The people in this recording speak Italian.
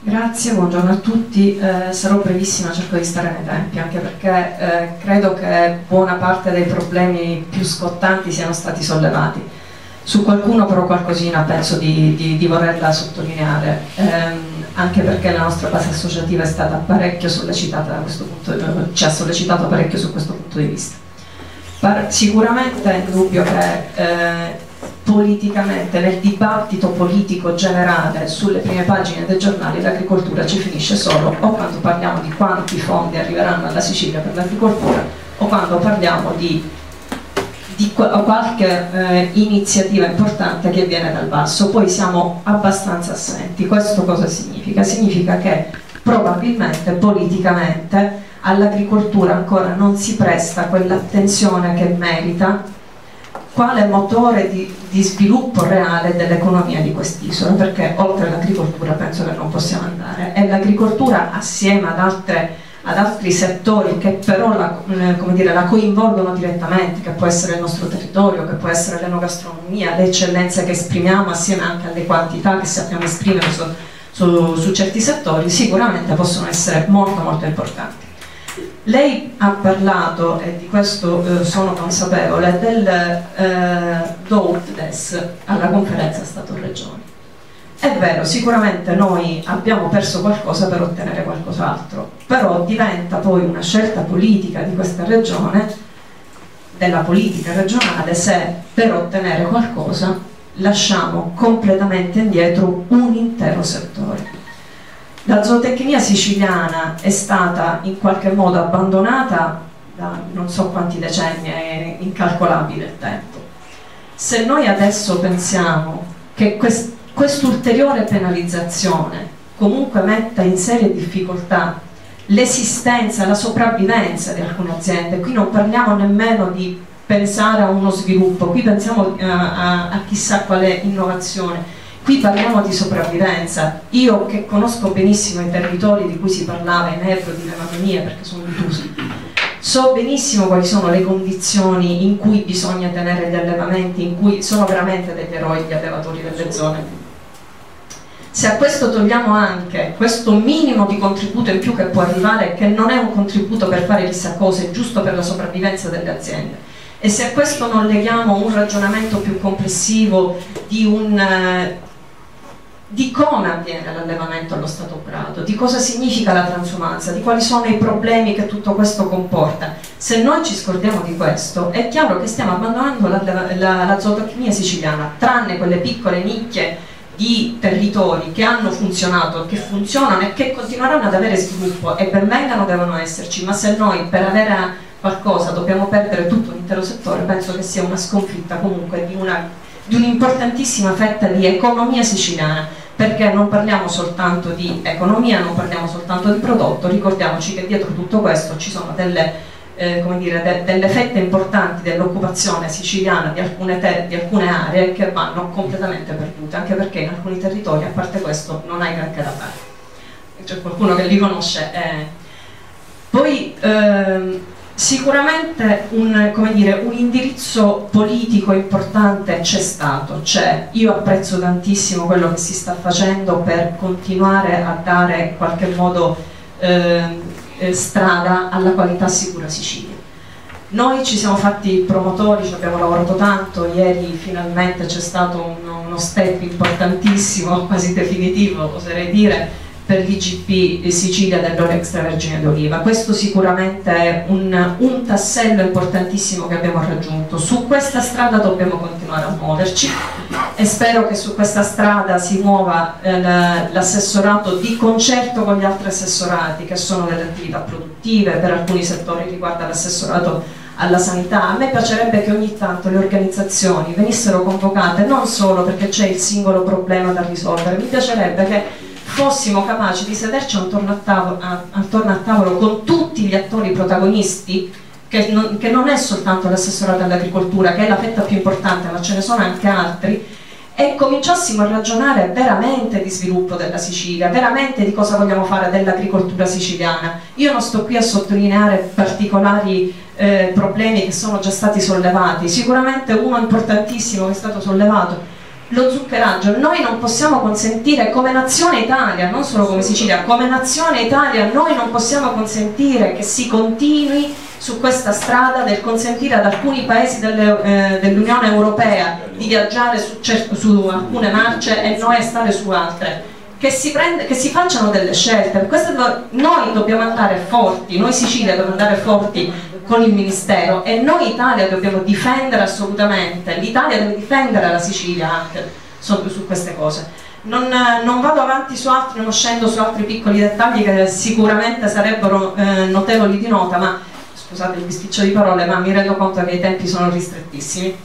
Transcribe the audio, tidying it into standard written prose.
Grazie, buongiorno a tutti. Sarò brevissima, cerco di stare nei tempi, anche perché credo che buona parte dei problemi più scottanti siano stati sollevati. Su qualcuno però qualcosina penso di volerla sottolineare, anche perché la nostra base associativa è stata parecchio sollecitata da questo punto, ci ha sollecitato parecchio su questo punto di vista. Sicuramente è indubbio che politicamente, nel dibattito politico generale sulle prime pagine dei giornali, l'agricoltura ci finisce solo o quando parliamo di quanti fondi arriveranno alla Sicilia per l'agricoltura o quando parliamo di qualche iniziativa importante che viene dal basso. Poi siamo abbastanza assenti. Questo cosa significa? Significa che probabilmente politicamente all'agricoltura ancora non si presta quell'attenzione che merita quale motore di sviluppo reale dell'economia di quest'isola, perché oltre all'agricoltura penso che non possiamo andare, e l'agricoltura assieme ad altri settori che però la coinvolgono direttamente, che può essere il nostro territorio, che può essere l'enogastronomia, le eccellenze che esprimiamo assieme anche alle quantità che sappiamo esprimere su certi settori, sicuramente possono essere molto molto importanti. Lei ha parlato, e di questo sono consapevole, del DOUT-DES alla conferenza Stato-Regioni. È vero, sicuramente noi abbiamo perso qualcosa per ottenere qualcos'altro, però diventa poi una scelta politica di questa regione, della politica regionale, se per ottenere qualcosa lasciamo completamente indietro un intero settore. La zootecnia siciliana è stata in qualche modo abbandonata da non so quanti decenni, è incalcolabile il tempo. Se noi adesso pensiamo che quest'ulteriore penalizzazione comunque metta in serie difficoltà l'esistenza, la sopravvivenza di alcune aziende, qui non parliamo nemmeno di pensare a uno sviluppo, qui pensiamo a chissà quale innovazione. Qui parliamo di sopravvivenza. Io che conosco benissimo i territori di cui si parlava in Ebro, di Lemagnonie, perché sono diffusi, so benissimo quali sono le condizioni in cui bisogna tenere gli allevamenti, in cui sono veramente degli eroi gli allevatori delle zone. Se a questo togliamo anche questo minimo di contributo in più che può arrivare, che non è un contributo per fare chissà cosa, è giusto per la sopravvivenza delle aziende, e se a questo non leghiamo un ragionamento più complessivo di come avviene l'allevamento allo stato purato, di cosa significa la transumanza, di quali sono i problemi che tutto questo comporta. Se noi ci scordiamo di questo, è chiaro che stiamo abbandonando la zootecnia siciliana, tranne quelle piccole nicchie di territori che hanno funzionato, che funzionano e che continueranno ad avere sviluppo, e ben vengano, devono esserci, ma se noi per avere qualcosa dobbiamo perdere tutto un intero settore, penso che sia una sconfitta comunque di un'importantissima fetta di economia siciliana, perché non parliamo soltanto di economia, non parliamo soltanto di prodotto, ricordiamoci che dietro tutto questo ci sono delle fette importanti dell'occupazione siciliana di alcune aree che vanno completamente perdute, anche perché in alcuni territori, a parte questo, non hai granché da fare. C'è qualcuno che li conosce. Poi sicuramente un indirizzo politico importante c'è stato, io apprezzo tantissimo quello che si sta facendo per continuare a dare in qualche modo strada alla qualità sicura Sicilia. Noi ci siamo fatti promotori, ci abbiamo lavorato tanto, ieri finalmente c'è stato uno step importantissimo, quasi definitivo oserei dire, per l'IGP Sicilia dell'olio extravergine d'oliva. Questo sicuramente è un tassello importantissimo che abbiamo raggiunto. Su questa strada dobbiamo continuare a muoverci e spero che su questa strada si muova l'assessorato di concerto con gli altri assessorati che sono delle attività produttive, per alcuni settori riguarda l'assessorato alla sanità. A me piacerebbe che ogni tanto le organizzazioni venissero convocate non solo perché c'è il singolo problema da risolvere, mi piacerebbe che fossimo capaci di sederci attorno a tavolo con tutti gli attori protagonisti, che non è soltanto l'assessorato all'agricoltura, che è la fetta più importante, ma ce ne sono anche altri, e cominciassimo a ragionare veramente di sviluppo della Sicilia, veramente di cosa vogliamo fare dell'agricoltura siciliana. Io non sto qui a sottolineare particolari problemi che sono già stati sollevati, sicuramente uno importantissimo che è stato sollevato lo zuccheraggio. Noi non possiamo consentire, come nazione Italia, non solo come Sicilia, come nazione Italia, noi non possiamo consentire che si continui su questa strada del consentire ad alcuni paesi dell'Unione Europea di viaggiare su alcune marce e noi stare su altre. Che si facciano delle scelte. Noi dobbiamo andare forti, noi Sicilia dobbiamo andare forti con il Ministero, e noi Italia dobbiamo difendere assolutamente, l'Italia deve difendere la Sicilia anche su queste cose. Non vado avanti su altri, non scendo su altri piccoli dettagli che sicuramente sarebbero notevoli di nota, ma scusate il bisticcio di parole, ma mi rendo conto che i tempi sono ristrettissimi.